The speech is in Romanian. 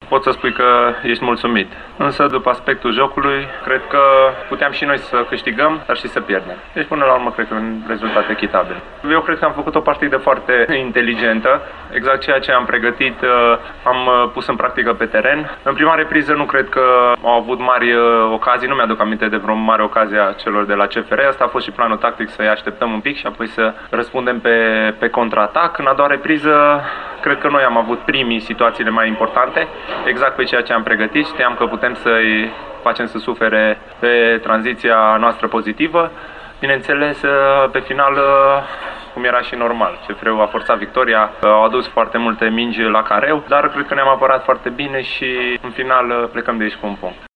poți să spui că ești mulțumit. Însă, după aspectul jocului, cred că puteam și noi să câștigăm, dar și să pierdem. Deci, până la urmă, cred că un rezultat echitabil. Eu cred că am făcut o partidă foarte inteligentă. Exact ceea ce am pregătit, am pus în practică pe teren. În prima repriză nu cred că au avut mari ocazii, nu mi-aduc aminte de vreo mare ocazie a celor de la CFR. Asta a fost și planul tactic, să-i așteptăm un pic și apoi să răspundem pe contraatac. În a doua repriză, cred că noi am avut primii situațiile mai importante, exact pe ceea ce am pregătit. Știam că putem să-i facem să sufere pe tranziția noastră pozitivă. Bineînțeles, pe final, cum era și normal, CFR-ul a forțat victoria, au adus foarte multe mingi la careu, dar cred că ne-am apărat foarte bine și în final plecăm de aici cu un punct.